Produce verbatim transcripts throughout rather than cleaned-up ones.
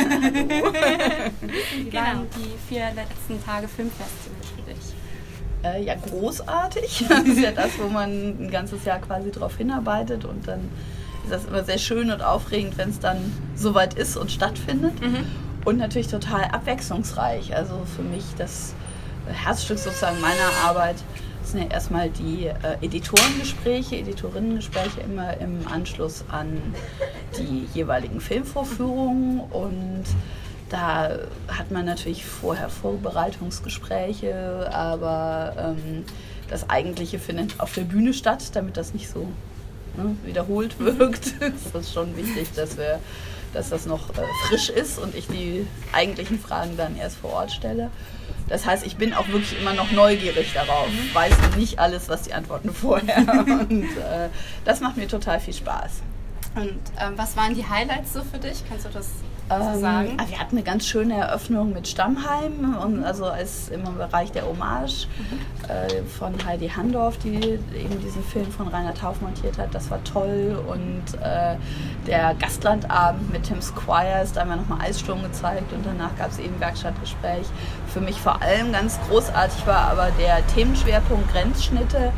Wie Genau. waren die vier letzten Tage Filmfestival für dich? Äh, ja, großartig. Das ist ja das, wo man ein ganzes Jahr quasi drauf hinarbeitet und dann ist das immer sehr schön und aufregend, wenn es dann soweit ist und stattfindet. Mhm. Und natürlich total abwechslungsreich. Also für mich das Herzstück sozusagen meiner Arbeit sind ja erstmal die äh, Editorengespräche, Editorinnengespräche immer im Anschluss an die jeweiligen Filmvorführungen. Und da hat man natürlich vorher Vorbereitungsgespräche, aber ähm, das Eigentliche findet auf der Bühne statt, damit das nicht so ne, wiederholt wirkt. Es ist schon wichtig, dass wir dass das noch äh, frisch ist und ich die eigentlichen Fragen dann erst vor Ort stelle. Das heißt, ich bin auch wirklich immer noch neugierig darauf, weiß nicht alles, was die Antworten vorher. Und äh, das macht mir total viel Spaß. Und ähm, was waren die Highlights so für dich? Kannst du das Ähm, so sagen? Wir hatten eine ganz schöne Eröffnung mit Stammheim, und also als im Bereich der Hommage mhm. äh, von Heidi Handorf, die eben diesen Film von Rainer Tauf montiert hat. Das war toll. Und äh, der Gastlandabend mit Tim Squires, da haben wir nochmal Eissturm gezeigt und danach gab es eben Werkstattgespräch. Für mich vor allem ganz großartig war aber der Themenschwerpunkt Grenzschnitte.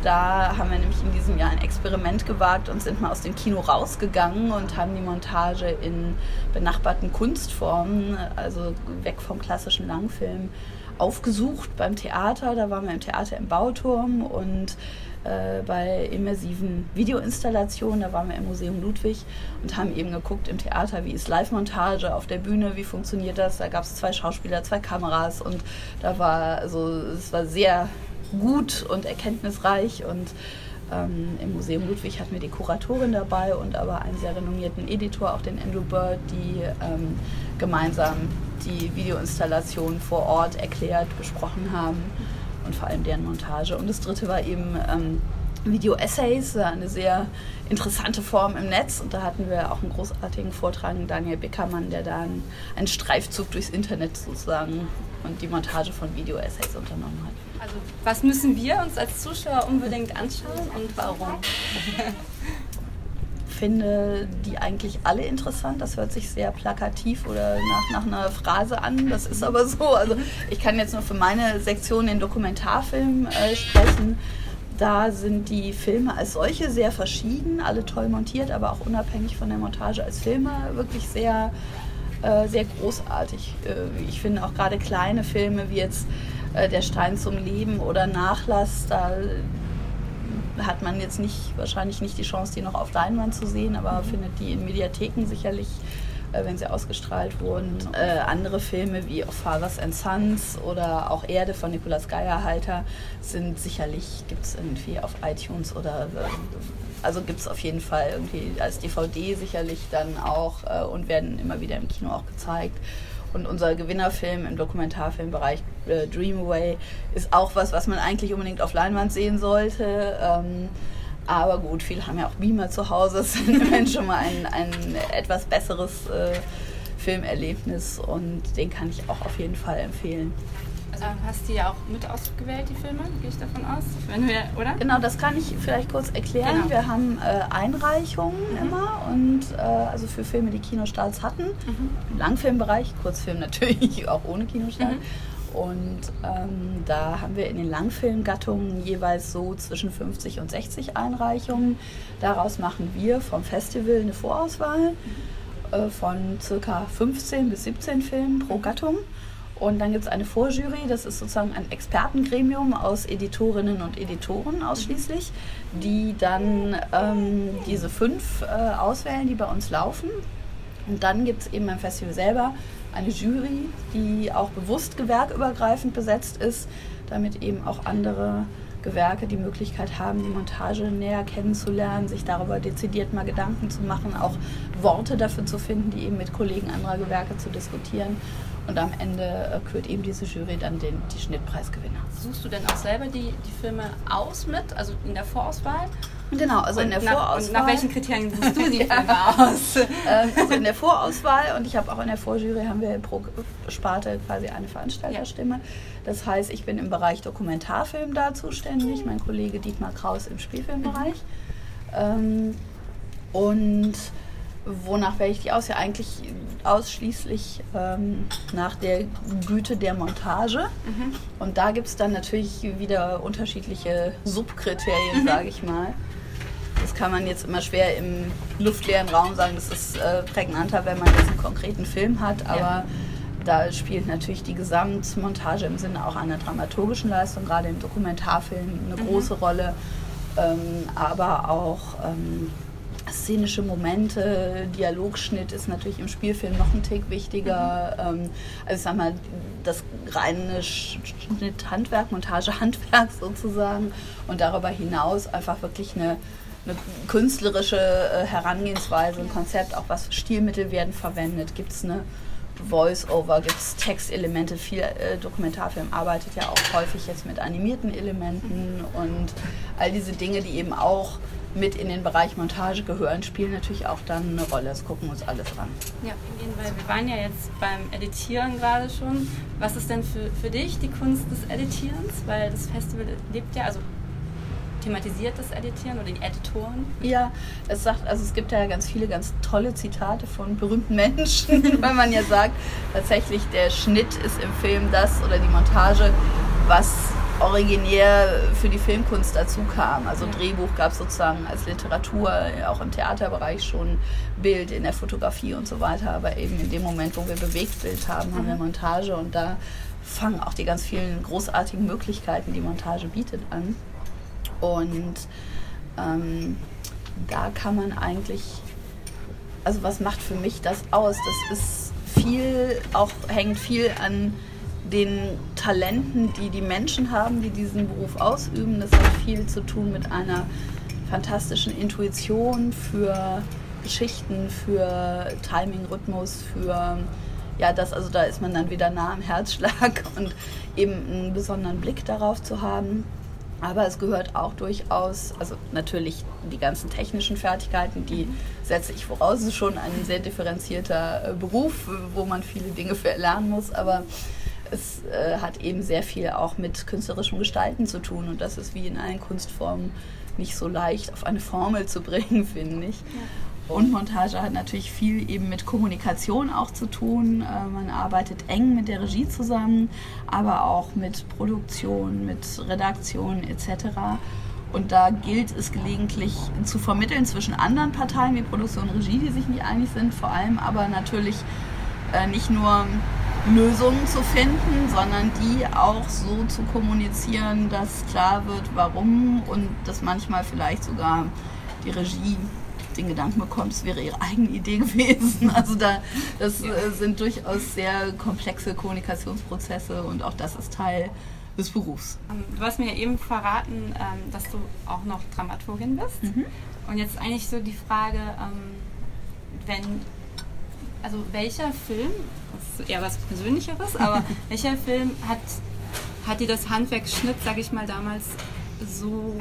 Da haben wir nämlich in diesem Jahr ein Experiment gewagt und sind mal aus dem Kino rausgegangen und haben die Montage in benachbarten Kunstformen, also weg vom klassischen Langfilm, aufgesucht beim Theater. Da waren wir im Theater im Bauturm und äh, bei immersiven Videoinstallationen, da waren wir im Museum Ludwig und haben eben geguckt im Theater, wie ist Live-Montage auf der Bühne, wie funktioniert das. Da gab es zwei Schauspieler, zwei Kameras und da war, also es war sehr gut und erkenntnisreich und ähm, im Museum Ludwig hatten wir die Kuratorin dabei und aber einen sehr renommierten Editor, auch den Andrew Bird, die ähm, gemeinsam die Videoinstallation vor Ort erklärt, besprochen haben und vor allem deren Montage. Und das dritte war eben ähm, Video-Essays, eine sehr interessante Form im Netz und da hatten wir auch einen großartigen Vortrag, Daniel Bickermann, der da einen, einen Streifzug durchs Internet sozusagen und die Montage von Video-Essays unternommen hat. Also was müssen wir uns als Zuschauer unbedingt anschauen und warum? Ich finde die eigentlich alle interessant. Das hört sich sehr plakativ oder nach, nach einer Phrase an. Das ist aber so. Also ich kann jetzt nur für meine Sektion den Dokumentarfilm äh, sprechen. Da sind die Filme als solche sehr verschieden, alle toll montiert, aber auch unabhängig von der Montage als Filme wirklich sehr, äh, sehr großartig. Äh, ich finde auch gerade kleine Filme wie jetzt äh, Der Stein zum Leben oder Nachlass, da hat man jetzt nicht, wahrscheinlich nicht die Chance, die noch auf Leinwand zu sehen, aber mhm. findet die in Mediatheken sicherlich, äh, wenn sie ausgestrahlt wurden. Äh, andere Filme wie auch Fathers and Sons oder auch Erde von Nikolaus Geierhalter sind sicherlich, gibt es irgendwie auf iTunes oder äh, also gibt es auf jeden Fall irgendwie als D V D sicherlich dann auch äh, und werden immer wieder im Kino auch gezeigt. Und unser Gewinnerfilm im Dokumentarfilmbereich, äh, Dream Away, ist auch was, was man eigentlich unbedingt auf Leinwand sehen sollte. Ähm, aber gut, viele haben ja auch Beamer zu Hause. Das ist immerhin schon mal ein, ein etwas besseres äh, Filmerlebnis und den kann ich auch auf jeden Fall empfehlen. Also hast du ja auch mit ausgewählt, die Filme, gehe ich davon aus? Wenn wir, oder? Genau, das kann ich vielleicht kurz erklären. Genau. Wir haben äh, Einreichungen mhm. immer und äh, also für Filme, die Kinostarts hatten, mhm. im Langfilmbereich, Kurzfilm natürlich auch ohne Kinostart. Mhm. Und ähm, da haben wir in den Langfilmgattungen jeweils so zwischen fünfzig und sechzig Einreichungen. Daraus machen wir vom Festival eine Vorauswahl mhm. äh, von circa fünfzehn bis siebzehn Filmen pro Gattung. Und dann gibt es eine Vorjury, das ist sozusagen ein Expertengremium aus Editorinnen und Editoren ausschließlich, die dann ähm, diese fünf äh, auswählen, die bei uns laufen. Und dann gibt es eben beim Festival selber eine Jury, die auch bewusst gewerkübergreifend besetzt ist, damit eben auch andere Gewerke die Möglichkeit haben, die Montage näher kennenzulernen, sich darüber dezidiert mal Gedanken zu machen, auch Worte dafür zu finden, die eben mit Kollegen anderer Gewerke zu diskutieren. Und am Ende äh, kürt eben diese Jury dann den, die Schnittpreisgewinner. Suchst du denn auch selber die, die Filme aus mit, also in der Vorauswahl? Genau, also und in der nach, Vorauswahl. Und nach welchen Kriterien suchst du die Filme aus? ähm, also in der Vorauswahl und ich habe auch in der Vorjury haben wir pro Sparte quasi eine Veranstalterstimme. Ja. Das heißt, ich bin im Bereich Dokumentarfilm da zuständig, mein Kollege Dietmar Kraus im Spielfilmbereich. Mhm. Ähm, und wonach wähle ich die aus? Ja, eigentlich ausschließlich ähm, nach der Güte der Montage. Mhm. Und da gibt es dann natürlich wieder unterschiedliche Subkriterien, mhm. sage ich mal. Das kann man jetzt immer schwer im luftleeren Raum sagen, das ist äh, prägnanter, wenn man jetzt einen konkreten Film hat, aber ja. Da spielt natürlich die Gesamtmontage im Sinne auch einer dramaturgischen Leistung, gerade im Dokumentarfilm, eine mhm. große Rolle, ähm, aber auch ähm, szenische Momente, Dialogschnitt ist natürlich im Spielfilm noch ein Tick wichtiger. Mhm. Ähm, also ich sag mal, das reine Schnitthandwerk, Montagehandwerk sozusagen und darüber hinaus einfach wirklich eine, eine künstlerische äh, Herangehensweise, ein Konzept, auch was für Stilmittel werden verwendet, gibt es eine Voice-Over, gibt es Textelemente, viel äh, Dokumentarfilm arbeitet ja auch häufig jetzt mit animierten Elementen und all diese Dinge, die eben auch mit in den Bereich Montage gehören, spielen natürlich auch dann eine Rolle. Das gucken wir uns alles an. Ja, weil wir waren ja jetzt beim Editieren gerade schon. Was ist denn für, für dich die Kunst des Editierens? Weil das Festival lebt ja, also thematisiert das Editieren oder die Editoren? Ja, es sagt, also es gibt ja ganz viele ganz tolle Zitate von berühmten Menschen, weil man ja sagt, tatsächlich der Schnitt ist im Film das oder die Montage, was originär für die Filmkunst dazu kam. Also ja. Drehbuch gab es sozusagen als Literatur, auch im Theaterbereich schon Bild, in der Fotografie und so weiter, aber eben in dem Moment, wo wir Bewegtbild haben, mhm. haben wir Montage und da fangen auch die ganz vielen großartigen Möglichkeiten, die Montage bietet, an. Und ähm, da kann man eigentlich, also was macht für mich das aus? Das ist viel, auch hängt viel an den Talenten, die die Menschen haben, die diesen Beruf ausüben. Das hat viel zu tun mit einer fantastischen Intuition für Geschichten, für Timing, Rhythmus, für ja, das, also da ist man dann wieder nah am Herzschlag und eben einen besonderen Blick darauf zu haben. Aber es gehört auch durchaus, also natürlich die ganzen technischen Fertigkeiten, die setze ich voraus, es ist schon ein sehr differenzierter Beruf, wo man viele Dinge für erlernen muss, aber es äh, hat eben sehr viel auch mit künstlerischem Gestalten zu tun und das ist wie in allen Kunstformen nicht so leicht auf eine Formel zu bringen, finde ich. Ja. Und Montage hat natürlich viel eben mit Kommunikation auch zu tun. Äh, man arbeitet eng mit der Regie zusammen, aber auch mit Produktion, mit Redaktion et cetera. Und da gilt es gelegentlich zu vermitteln zwischen anderen Parteien wie Produktion und Regie, die sich nicht einig sind, vor allem aber natürlich äh, nicht nur Lösungen zu finden, sondern die auch so zu kommunizieren, dass klar wird, warum und dass manchmal vielleicht sogar die Regie den Gedanken bekommt, es wäre ihre eigene Idee gewesen. Also da, das äh, sind durchaus sehr komplexe Kommunikationsprozesse und auch das ist Teil des Berufs. Du hast mir ja eben verraten, ähm, dass du auch noch Dramaturgin bist. Mhm. Und jetzt eigentlich so die Frage, ähm, wenn, also welcher Film, das ist eher was Persönlicheres, aber welcher Film hat, hat dir das Handwerk Schnitt, sag ich mal, damals so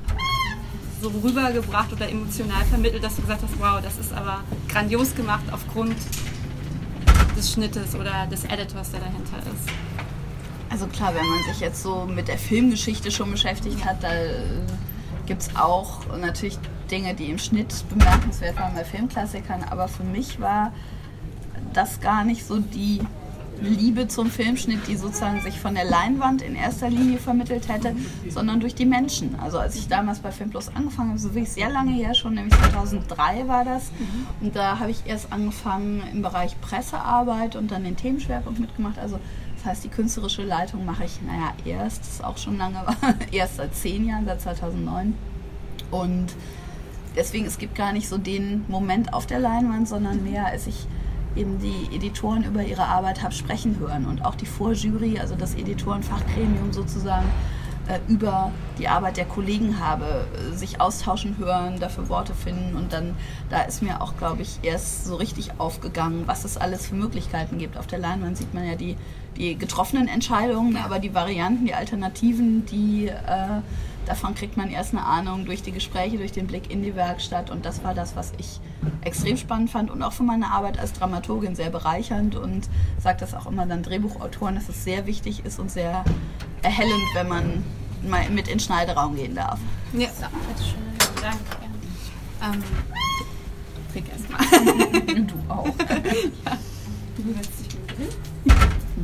so rübergebracht oder emotional vermittelt, dass du gesagt hast, wow, das ist aber grandios gemacht aufgrund des Schnittes oder des Editors, der dahinter ist? Also klar, wenn man sich jetzt so mit der Filmgeschichte schon beschäftigt hat, da gibt es auch natürlich Dinge, die im Schnitt bemerkenswert waren bei Filmklassikern, aber für mich war das gar nicht so die Liebe zum Filmschnitt, die sozusagen sich von der Leinwand in erster Linie vermittelt hätte, sondern durch die Menschen. Also als ich damals bei Filmplus angefangen habe, so wirklich sehr lange her schon, nämlich zweitausenddrei war das, mhm. und da habe ich erst angefangen im Bereich Pressearbeit und dann den Themenschwerpunkt mitgemacht. Also das heißt, die künstlerische Leitung mache ich, naja, erst, das ist auch schon lange, erst seit zehn Jahren, seit zweitausendneun. Und deswegen, es gibt gar nicht so den Moment auf der Leinwand, sondern mehr, als ich eben die Editoren über ihre Arbeit habe sprechen hören und auch die Vorjury, also das Editorenfachgremium sozusagen, äh, über die Arbeit der Kollegen habe, äh, sich austauschen hören, dafür Worte finden und dann, da ist mir auch, glaube ich, erst so richtig aufgegangen, was es alles für Möglichkeiten gibt. Auf der Leinwand sieht man ja die, die getroffenen Entscheidungen, aber die Varianten, die Alternativen, die äh, davon kriegt man erst eine Ahnung durch die Gespräche, durch den Blick in die Werkstatt und das war das, was ich extrem spannend fand und auch für meine Arbeit als Dramaturgin sehr bereichernd und sage das auch immer dann Drehbuchautoren, dass es sehr wichtig ist und sehr erhellend, wenn man mal mit in den Schneideraum gehen darf. Ja, so, bitte schön. Danke. Ähm, trink erstmal. Du auch. Ja. Du setzt dich mit drin.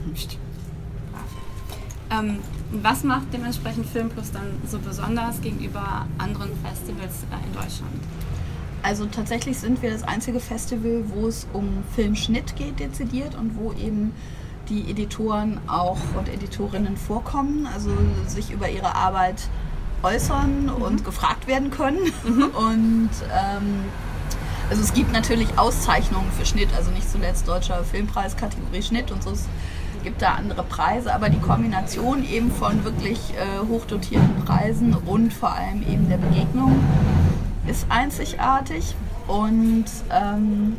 Ähm, was macht dementsprechend Filmplus dann so besonders gegenüber anderen Festivals äh, in Deutschland? Also tatsächlich sind wir das einzige Festival, wo es um Filmschnitt geht dezidiert und wo eben die Editoren auch und Editorinnen vorkommen, also sich über ihre Arbeit äußern mhm. und gefragt werden können. Mhm. Und ähm, also es gibt natürlich Auszeichnungen für Schnitt, also nicht zuletzt Deutscher Filmpreis, Kategorie Schnitt und so. Es gibt da andere Preise, aber die Kombination eben von wirklich äh, hochdotierten Preisen und vor allem eben der Begegnung ist einzigartig. Und ähm,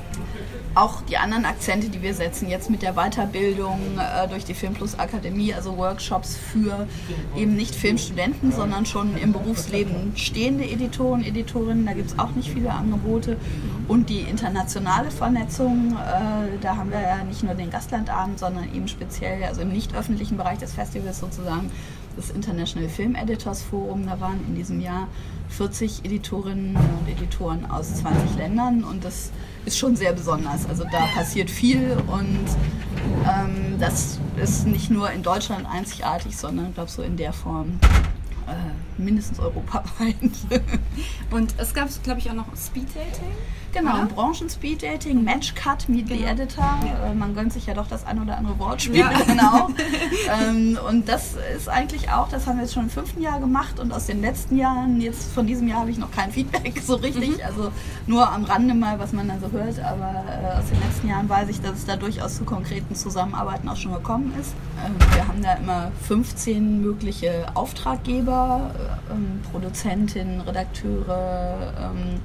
auch die anderen Akzente, die wir setzen, jetzt mit der Weiterbildung äh, durch die Filmplus Akademie, also Workshops für eben nicht Filmstudenten, sondern schon im Berufsleben stehende Editoren, Editorinnen, da gibt es auch nicht viele Angebote. Und die internationale Vernetzung, äh, da haben wir ja nicht nur den Gastlandabend, sondern eben speziell, also im nicht öffentlichen Bereich des Festivals sozusagen, das International Film Editors Forum. Da waren in diesem Jahr vierzig Editorinnen und Editoren aus zwanzig Ländern und das ist schon sehr besonders. Also da passiert viel und ähm, das ist nicht nur in Deutschland einzigartig, sondern ich glaube so in der Form äh, mindestens europaweit. Und es gab, glaube ich, auch noch Speed-Dating? Genau, ja? Branchenspieed-Dating, Match-Cut, Meet genau. the Editor. Ja. Man gönnt sich ja doch das ein oder andere Wortspiel. Ja. Genau. ähm, und das ist eigentlich auch, das haben wir jetzt schon im fünften Jahr gemacht und aus den letzten Jahren, jetzt von diesem Jahr habe ich noch kein Feedback so richtig, mhm. also nur am Rande mal, was man dann so hört, aber äh, aus den letzten Jahren weiß ich, dass es da durchaus zu konkreten Zusammenarbeiten auch schon gekommen ist. Ähm, wir haben da immer fünfzehn mögliche Auftraggeber, ähm, Produzentinnen, Redakteure, ähm,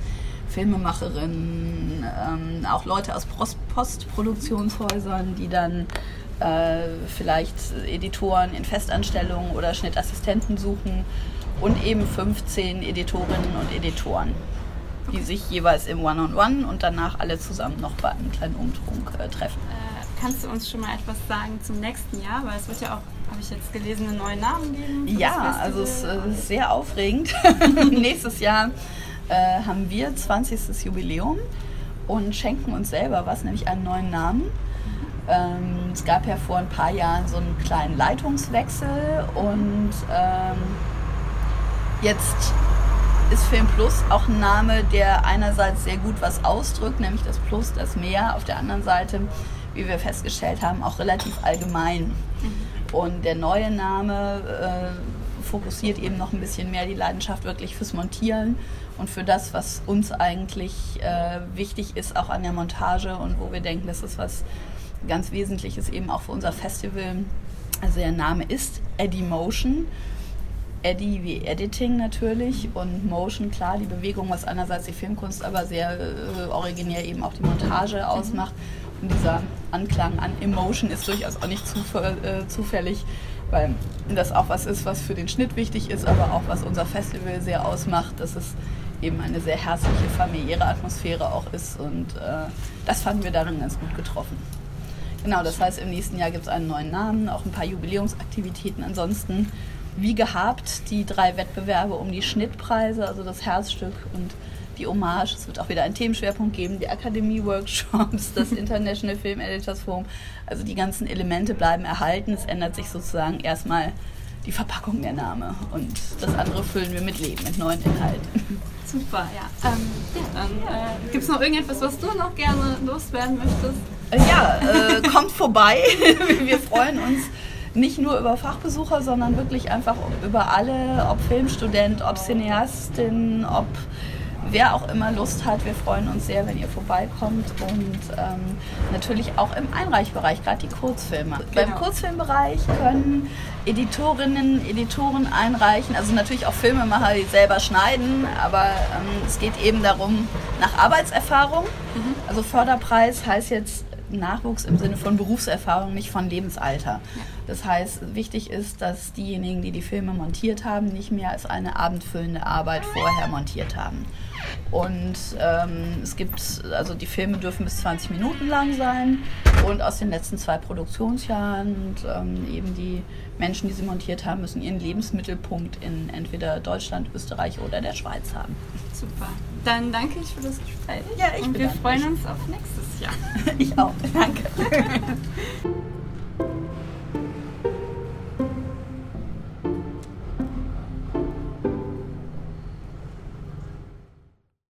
Filmemacherinnen, ähm, auch Leute aus Post- Postproduktionshäusern, die dann äh, vielleicht Editoren in Festanstellungen oder Schnittassistenten suchen und eben fünfzehn Editorinnen und Editoren, die okay. sich jeweils im One-on-One und danach alle zusammen noch bei einem kleinen Umtrunk äh, treffen. Äh, kannst du uns schon mal etwas sagen zum nächsten Jahr? Weil es wird ja auch, habe ich jetzt gelesen, einen neuen Namen geben. Ja, also es äh, ist sehr aufregend. Nächstes Jahr Äh, haben wir zwanzigstes Jubiläum und schenken uns selber was, nämlich einen neuen Namen. Ähm, es gab ja vor ein paar Jahren so einen kleinen Leitungswechsel und ähm, jetzt ist Filmplus auch ein Name, der einerseits sehr gut was ausdrückt, nämlich das Plus, das Mehr, auf der anderen Seite, wie wir festgestellt haben, auch relativ allgemein. Und der neue Name äh, fokussiert eben noch ein bisschen mehr die Leidenschaft wirklich fürs Montieren und für das, was uns eigentlich äh, wichtig ist, auch an der Montage und wo wir denken, das ist was ganz Wesentliches eben auch für unser Festival. Also der Name ist Edimotion. Eddy wie Editing natürlich und Motion, klar, die Bewegung, was einerseits die Filmkunst, aber sehr äh, originär eben auch die Montage ausmacht. Und dieser Anklang an Emotion ist durchaus auch nicht zufall, äh, zufällig, weil das auch was ist, was für den Schnitt wichtig ist, aber auch was unser Festival sehr ausmacht, dass es eben eine sehr herzliche, familiäre Atmosphäre auch ist und äh, das fanden wir darin ganz gut getroffen. Genau, das heißt, im nächsten Jahr gibt es einen neuen Namen, auch ein paar Jubiläumsaktivitäten. Ansonsten, wie gehabt, die drei Wettbewerbe um die Schnittpreise, also das Herzstück und die Hommage. Es wird auch wieder einen Themenschwerpunkt geben, die Akademie-Workshops, das International Film Editors Forum. Also die ganzen Elemente bleiben erhalten. Es ändert sich sozusagen erstmal die Verpackung der Name und das andere füllen wir mit Leben, mit neuen Inhalten. Super, ja. Ähm, ja dann äh, gibt es noch irgendetwas, was du noch gerne loswerden möchtest? Ja, äh, kommt vorbei. Wir freuen uns nicht nur über Fachbesucher, sondern wirklich einfach über alle, ob Filmstudent, ob Cineastin, ob wer auch immer Lust hat. Wir freuen uns sehr, wenn ihr vorbeikommt und ähm, natürlich auch im Einreichbereich, gerade die Kurzfilme. Genau. Beim Kurzfilmbereich können Editorinnen, Editoren einreichen, also natürlich auch Filmemacher, die selber schneiden, aber ähm, es geht eben darum, nach Arbeitserfahrung. Mhm. Also Förderpreis heißt jetzt Nachwuchs im Sinne von Berufserfahrung, nicht von Lebensalter. Ja. Das heißt, wichtig ist, dass diejenigen, die die Filme montiert haben, nicht mehr als eine abendfüllende Arbeit vorher montiert haben. Und ähm, es gibt, also die Filme dürfen bis zwanzig Minuten lang sein und aus den letzten zwei Produktionsjahren und ähm, eben die Menschen, die sie montiert haben, müssen ihren Lebensmittelpunkt in entweder Deutschland, Österreich oder der Schweiz haben. Super. Dann danke ich für das Gespräch. Ja, ich und wir freuen mich. uns auf nächstes Jahr. Ich auch. Danke.